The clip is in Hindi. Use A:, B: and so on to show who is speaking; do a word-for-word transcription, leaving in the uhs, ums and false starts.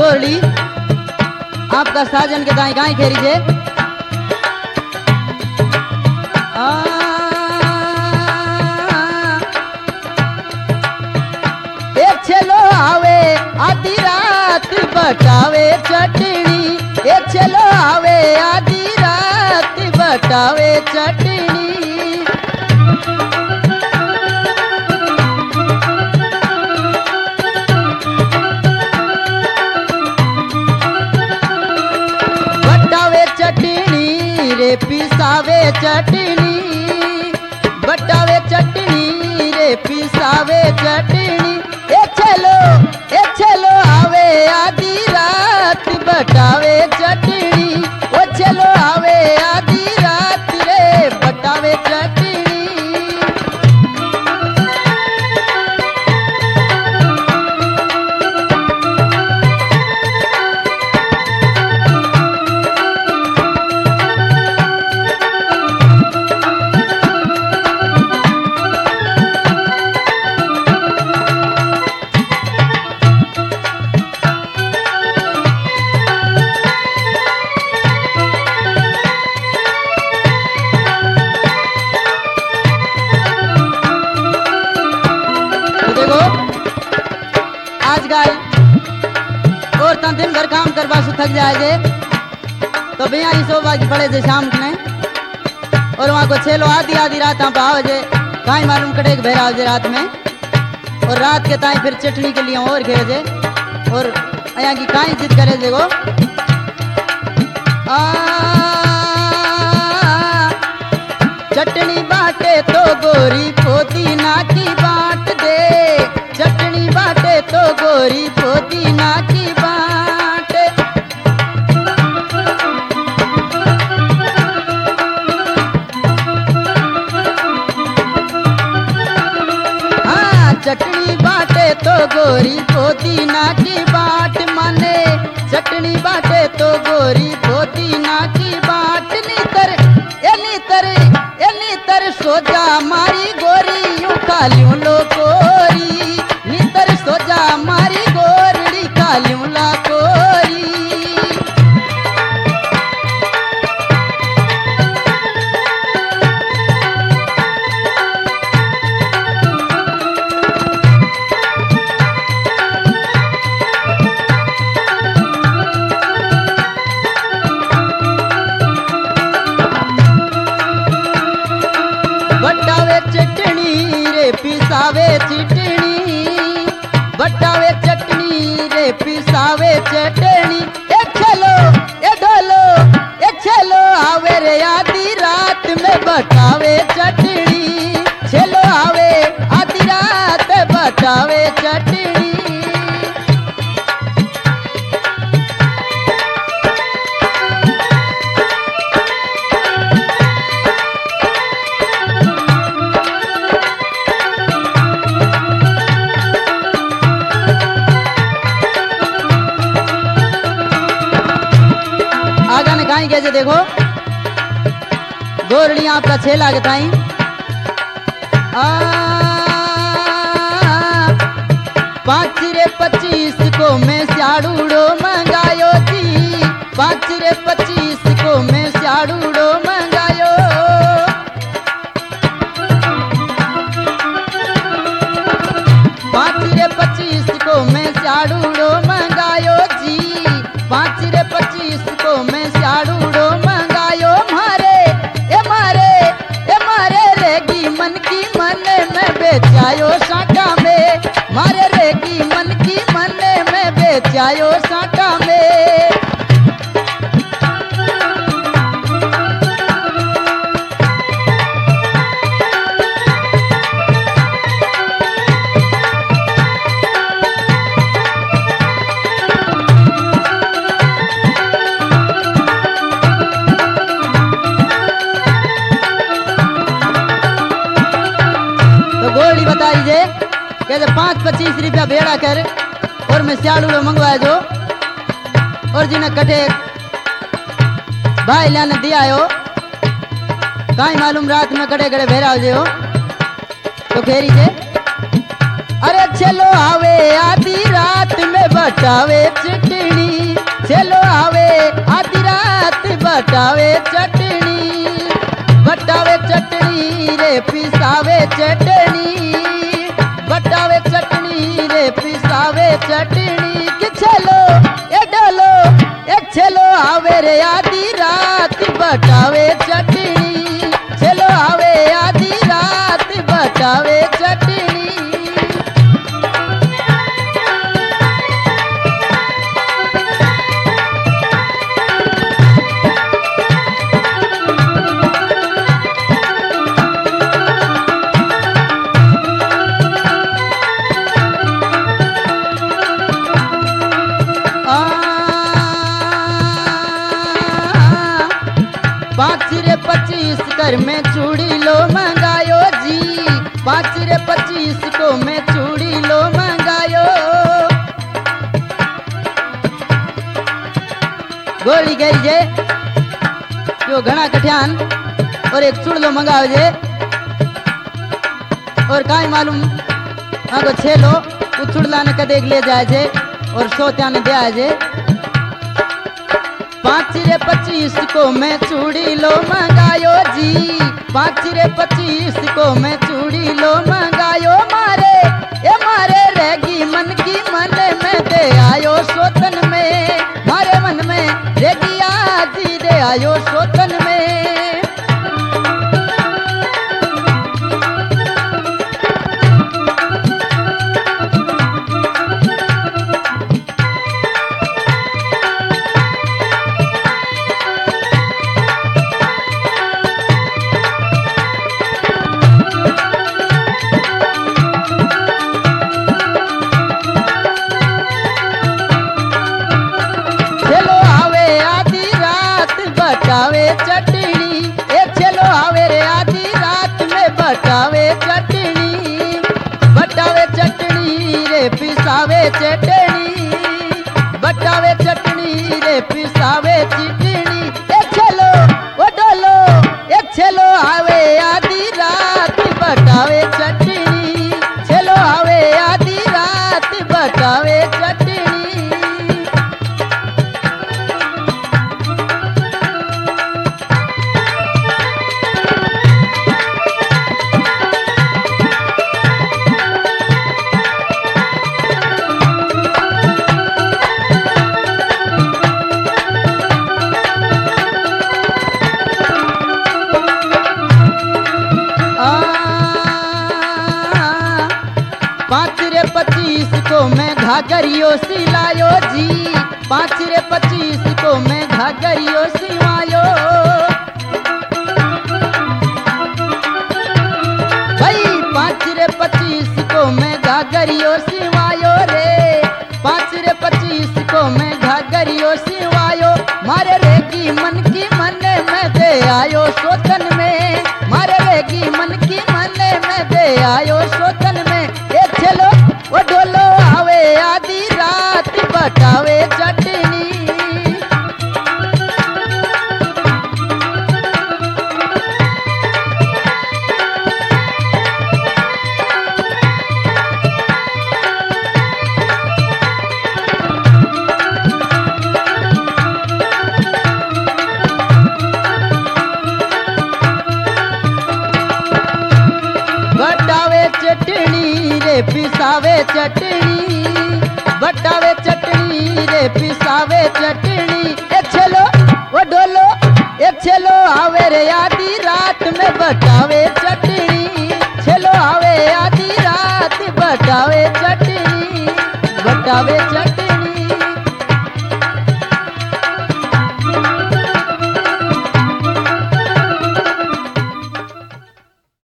A: गोरली आपका साजन के दाई गाय खेरी जे आ एक छेलो आवे आधी रात बटावे चटनी एक छेलो आवे आधी रात बटावे चटनी रे पिसावे चटनी बटावे चटनी रे पिसावे चटनी ए चलो ए चलो आवे आधी रात बटावे चटनी ओ चलो आवे आधी रात रे बटावे चटनी आज गाय और तन दिन भर काम करवा सु थक जाए जे तो भैया सोबा की पड़े जे शाम ने और वहाँ को छेलो आधी आधी रात पाओ जे काई मालूम कटे बहराव जे रात में और रात के ताई फिर चटनी के लिए और घेर जे और यहाँ की काई जिद करे जे गो आ चटनी बाटे तो गोरी पुदीना की बाट दे चटनी बाटे तो गोरी पुदीना की बाट हाँ चटनी बाटे तो गोरी पुदीना की बाट माने चटनी बाटे तो गोरी पुदीना की बाट नीतर ए नीतर ए नीतर सोजा मारी गोरी यूं कालियों लो गोरी नीतर सोजा मारी गोरड़ी कालियों ला गोरी बटावे चटनी रे पिसावे चटनी बटावे चटनी रे पिसावे चटनी एक चलो ए ढोलो एक चलो आवे रे आधी रात में बटावे चटनी चलो आवे आधी रात बटावे चटनी गाई कैसे देखो गोरड़ी आपका छेला के ताई पाँच रे पच्चीस को मैं स्याड़ूड़ो मंगायो जी पाँच रे पच्चीस को मैं स्याड़ूड़ो मंगायो पाँच रे पच्चीस को मैं स्याड़ूड़ो मंगायो जी पाँच रे पच्चीस को मैं स्याड़ूड़ो मंगायो मारे ए मारे ए मारे रेगी मन की मन में बेचायो साटा में मारे रेगी मन की मन में बेचायो साटा में बताई जे कहते पाँच पच्चीस रुपया भेड़ा कर और मैं सियाड़ू मंगवाए जो और जिन्हें कटे भाई लाने दिया हो काई मालूम रात में कटे कटे भेड़ा हो जे हो तो खेरी जे अरे चलो आवे आधी रात में बटावे चटनी, चलो आवे आधी रात बटावे चटनी, बटावे चटनी रे पिसावे चटनी, बटावे चटनी रे पिसावे चटनी। कि चलो ए डोलो ए चलो आवे रे आधी रात बटावे चटनी, चलो आवे आधी रात बटावे चटनी। पाँच रे पच्चीस कर में चूड़ी लो मंगायो जी, पाँच रे पच्चीस को में चूड़ी लो मंगायो। गोली गई जे यो घना कठियान और एक चूड़ लो मंगाओ जे और काई मालूम आगो छे लो उछुड़ला ने कदेक ले जाए जे और सोत्या ने दिया जे। पाँच रे पच्चीस को मैं चूड़ी लो मंगायो जी, पाँच रे पच्चीस को मैं चूड़ी लो मंगायो। मारे ये मारे रहेगी मन की मन में दे आयो सोतन में, मारे मन में रहेगी आज दे आयो सोतन में। बटावे चटनी ए चलो आवे रे आधी रात में बटावे चटनी, बटावे चटनी रे पिसावे चटनी, बटावे चटनी रे पिसावे चटनी। ए चलो ओ डोलो ए चलो आवे आधी रात बटावे चटनी, चलो आवे आधी रात बटावे चटनी। पाँच रे पच्चीस को मैं घाघरियो सिलायो जी, पाँच रे पच्चीस को मैं घाघरियो सिवायो। भाई पाँच रे पच्चीस को मैं घाघरियो सिवायो रे, पाँच रे पच्चीस को मैं घाघरियो सिवायो। मारे रेगी मन की मन में दे आयो सोतन में, मारे रेगी मन की मन में दे आयो सोतन में। ए चलो वो डोलो आवे आधी रात बटावे चटनी, बटावे चटनी रे पिसावे चटनी, बटावे चटनी रे पिसावे चटनी। ए चलो वो डोलो ए चलो आवे रे यार